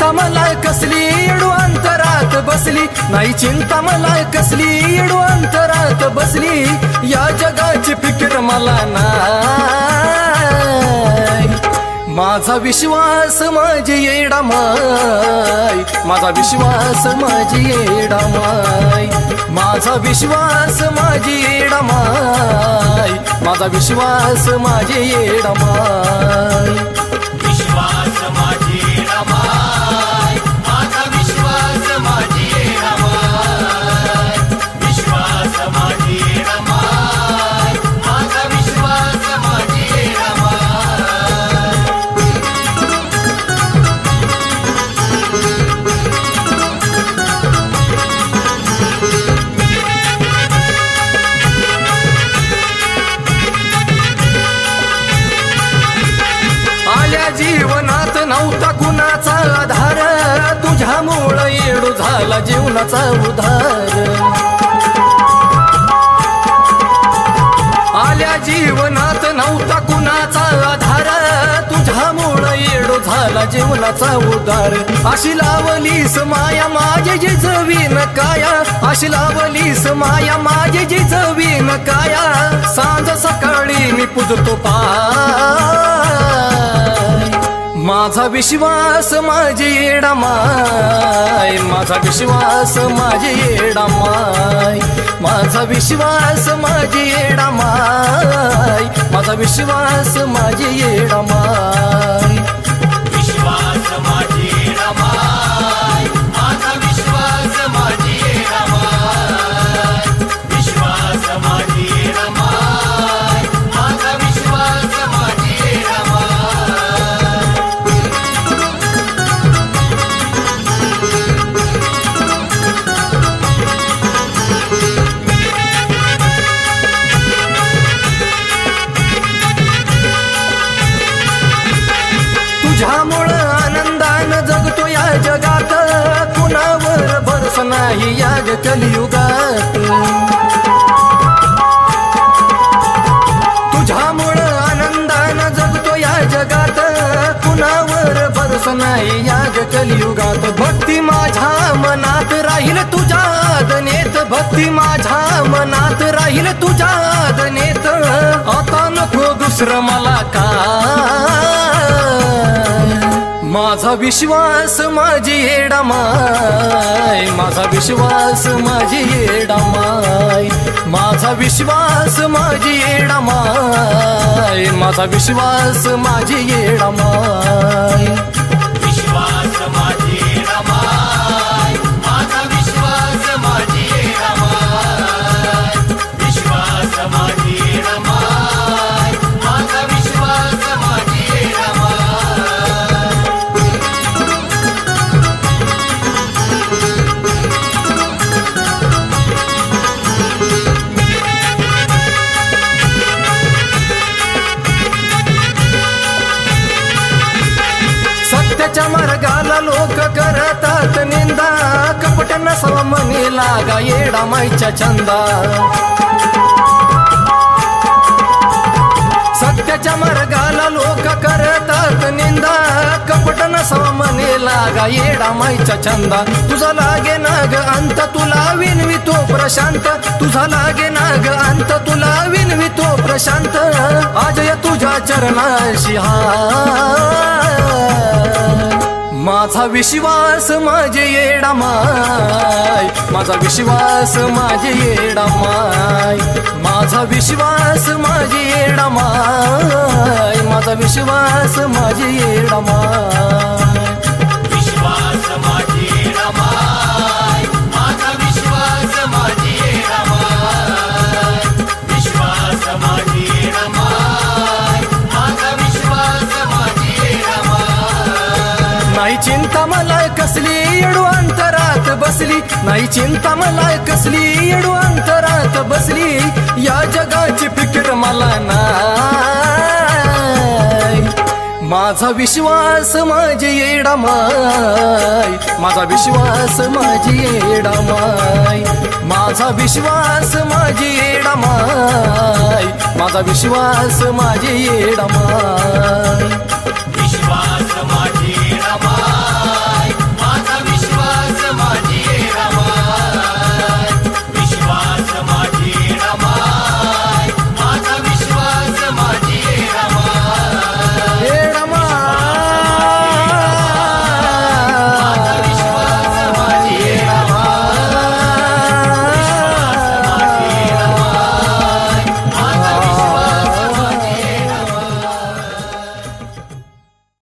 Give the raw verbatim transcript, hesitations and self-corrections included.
चिंता मला कसली येडू अंतरात बसली, नाही चिंता मला कसली येडू अंतरात बसली, या जगाची फिकीर मला नाही। माझा विश्वास माझी येडा माय, माझा विश्वास माझी येडा माय, माझा विश्वास माझी येडा माय, माझा विश्वास माझी येडा माय। विश्वास माझी येडा माय, माझा विश्वास माझी येडा माय, विश्वास माझी येडा माय, माझा विश्वास माझी येडा माय। आल्या जीवनात नव्हता कुणाचा आधार, तुझ्यामुळं येडू झाला जीवनाचा उधार। आल्या जीवनात नव्हता कुणाचा आधार, तुझ्यामुळं येडू झाला जीवनाचा उधार। अशी लावलीस माया माझी जिजवीन काया, अशी लावलीस माया माझी जिजवीन काया, सांज सकाळी मी पूजतो पाय। माझा विश्वास माझी येडा माय, माझा विश्वास माझी येडा माय, माझा विश्वास माझी येडा माय, माझा विश्वास माझी येडा माय। विश्वास माझी येडा माय, माझा विश्वास माझी येडा माय, विश्वास माझी येडा माय, माझा विश्वास माझी येडा माय। तुझ्यामुळं आनंदानं जगतो या जगात, कुणावर भरोसा नाही या कलियुगात। तुझ्यामुळं आनंदानं जगतो या जगात, कुणावर भरोसा नाही या कलियुगात। भक्ती माझ्या मनात राहील तुझ्या आदनेत, भक्ती माझ्या मनात राहील तुझ्या आदनेत, आता नको दुसरं मला काय। माझा विश्वास माझी येडा माय, माझा विश्वास माझी येडा माय, माझा विश्वास माझी येडा माय, माझा विश्वास माझी येडा माय। विश्वास माझी येडा माय, माझा विश्वास माझी येडा माय, विश्वास माझी येडा माय, माझा विश्वास माझी येडा माय। सत्याच्या मार्गाला लोक करतात निंदा, कपट नसावा म्हणे लागा येडा माईच्या छंदा। सत्याच्या मार्गाला लोक करतात निंदा, कपट नसावा म्हणे लागा येडा माईच्या छंदा। तुझा लागे नाग अंत तुला विनवितो प्रशांत, तुझा लागे नाग अंत तुला विनवितो प्रशांत, आज या तुझ्या चरणाशी हाय। माझा विश्वास माझे येडा माय, माझा विश्वास माझे येडा माय, माझा विश्वास माझे येडा माय, माझा विश्वास माझे येडा माय। विश्वास माझी येडा माय, माझा विश्वास माझी येडा माय, विश्वास माझी येडा माय, माझा विश्वास माझी येडा माय। नाही चिंता मला कसली येडू अंतरात बसली, नाही चिंता मला कसली येडू अंतरात बसली, या जगाची फिकीर मला नाही। माझा विश्वास माझी येडा माय, माझा विश्वास माझी येडा माय, माझा विश्वास माझी येडा माय, माझा विश्वास माझी येडा माय। विश्वास माझी येडा माय।